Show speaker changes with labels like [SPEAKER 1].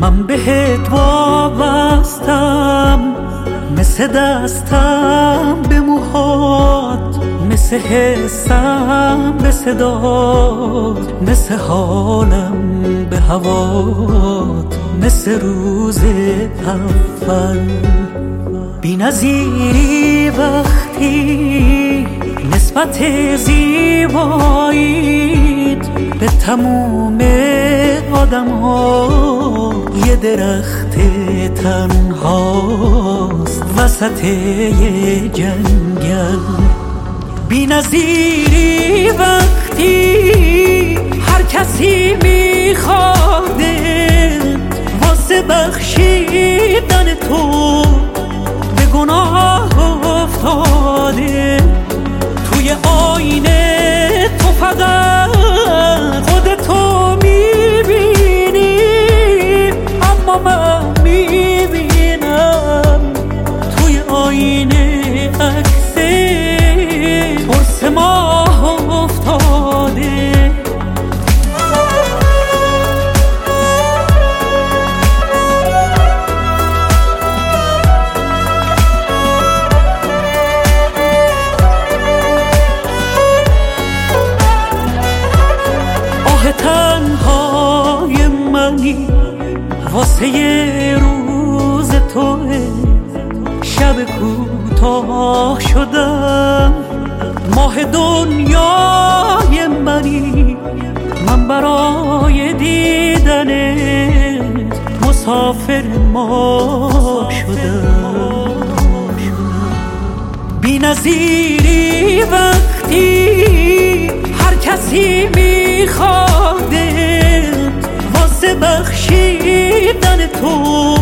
[SPEAKER 1] من بهت وابستم، مثل دستم به موهات، مثل حسم به صدات، مثل حالم به هوات، مثل روز اول. بی‌نظیری وقتی نسبت زیباییت به تموم آدم ها، یه درخت تنهاست وسط یه جنگل. بی‌نظیری وقتی هر کسی میخوادت واسه بخشیدن تو به گناه افتاده. توی آینه تو فقط خودتو میبینی، اما من میبینم توی آینه عکس قرص ماه افتاده. تنهای منی واسه یه روز توه، شب کوتاه شدم ماه دنیای منی. من برای دیدنت مسافر ما شدم. بی‌نظیری وقتی هر کسی میخوادت واسه بخشیدن تو